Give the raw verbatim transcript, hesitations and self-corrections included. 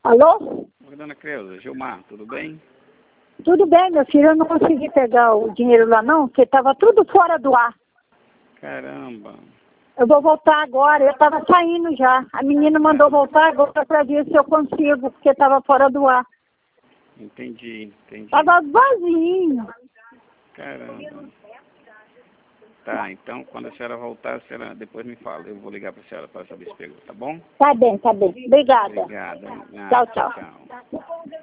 Alô? Oi, dona Creuza, Gilmar, tudo bem? Tudo bem, meu filho. Eu não consegui pegar o dinheiro lá não, porque estava tudo fora do ar. Caramba. Eu vou voltar agora. Eu estava saindo já. A menina mandou voltar agora para ver se eu consigo, porque estava fora do ar. Entendi, entendi. Estava vazio. Caramba. Tá, então quando a senhora voltar, a senhora depois me fala. Eu vou ligar para a senhora para saber se pegou, tá bom? Tá bem, tá bem. Obrigada. Obrigado. Tchau, tchau. Tchau.